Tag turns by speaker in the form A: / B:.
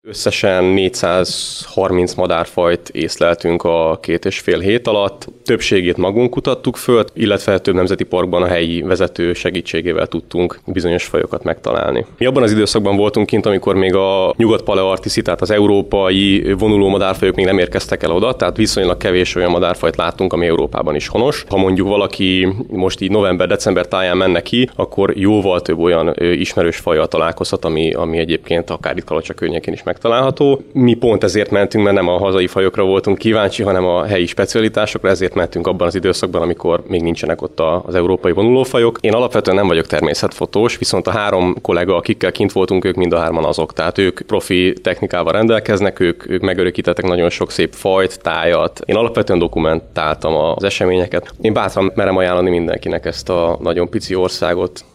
A: Összesen 430 madárfajt észleltünk a 2,5 hét alatt. Többségét magunk kutattuk föl, illetve több nemzeti parkban a helyi vezető segítségével tudtunk bizonyos fajokat megtalálni. Mi abban az időszakban voltunk kint, amikor még a nyugat-palearktiszi, tehát az európai vonuló madárfajok még nem érkeztek el oda, tehát viszonylag kevés olyan madárfajt láttunk, ami Európában is honos. Ha mondjuk valaki most így november-december táján menne ki, akkor jóval több olyan ismerős fajjal találkozhat, ami egyébként akár itt Kalocsa környékén is megtalálható. Mi pont ezért mentünk, mert nem a hazai fajokra voltunk kíváncsi, hanem a helyi specialitásokra, ezért mentünk abban az időszakban, amikor még nincsenek ott az európai vonulófajok. Én alapvetően nem vagyok természetfotós, viszont a 3 kollega, akikkel kint voltunk, ők mind a 3-an azok. Tehát ők profi technikával rendelkeznek, ők megörökítettek nagyon sok szép fajt, tájat. Én alapvetően dokumentáltam az eseményeket. Én bátran merem ajánlani mindenkinek ezt a nagyon pici országot.